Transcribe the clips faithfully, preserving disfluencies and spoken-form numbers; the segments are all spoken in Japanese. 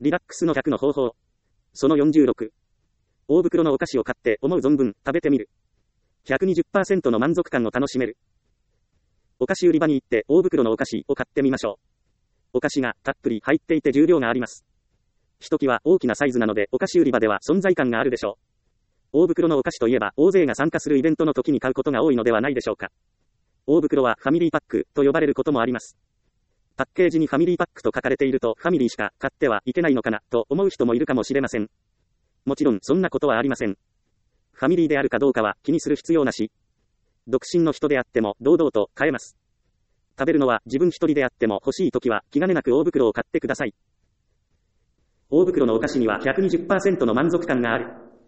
リラックスのひゃくの方法。そのよんじゅうろく。大袋のお菓子を買って思う存分食べてみる。ひゃくにじゅっパーセント の満足感を楽しめる。お菓子売り場に行って大袋のお菓子を買ってみましょう。お菓子がたっぷり入っていて重量があります。ひときわ大きなサイズなのでお菓子売り場では存在感があるでしょう。大袋のお菓子といえば大勢が参加するイベントの時に買うことが多いのではないでしょうか。大袋はファミリーパックと呼ばれることもあります。パッケージにファミリーパックと書かれているとファミリーしか買ってはいけないのかなと思う人もいるかもしれません。もちろんそんなことはありません。ファミリーであるかどうかは気にする必要なし。独身の人であっても堂々と買えます。食べるのは自分一人であっても欲しいときは気兼ねなく大袋を買ってください。大袋のお菓子には ひゃくにじゅっパーセント の満足感がある。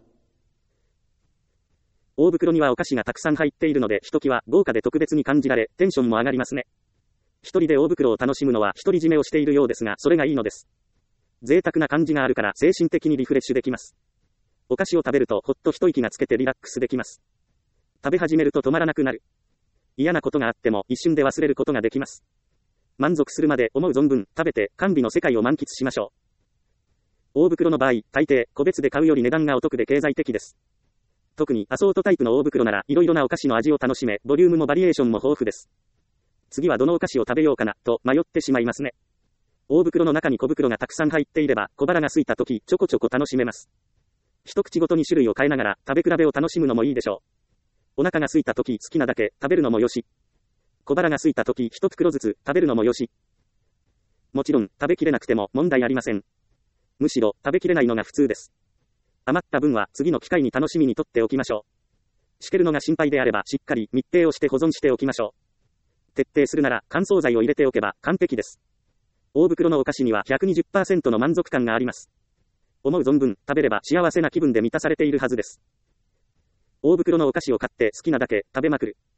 大袋にはお菓子がたくさん入っているのでひときわ豪華で特別に感じられテンションも上がりますね。一人で大袋を楽しむのは独り占めをしているようですがそれがいいのです。贅沢な感じがあるから精神的にリフレッシュできます。お菓子を食べるとほっと一息がつけてリラックスできます。食べ始めると止まらなくなる。嫌なことがあっても一瞬で忘れることができます。満足するまで思う存分食べて甘美の世界を満喫しましょう。大袋の場合、大抵個別で買うより値段がお得で経済的です。特にアソートタイプの大袋ならいろいろなお菓子の味を楽しめ、ボリュームもバリエーションも豊富です。次はどのお菓子を食べようかなと迷ってしまいますね。大袋の中に小袋がたくさん入っていれば小腹が空いた時ちょこちょこ楽しめます。一口ごとに種類を変えながら食べ比べを楽しむのもいいでしょう。お腹が空いた時好きなだけ食べるのもよし。小腹が空いた時一袋ずつ食べるのもよし。もちろん食べきれなくても問題ありません。むしろ食べきれないのが普通です。余った分は次の機会に楽しみにとっておきましょう。しけるのが心配であればしっかり密閉をして保存しておきましょう。徹底するなら乾燥剤を入れておけば完璧です。大袋のお菓子には ひゃくにじゅっパーセント の満足感があります。思う存分食べれば幸せな気分で満たされているはずです。大袋のお菓子を買って好きなだけ食べまくる。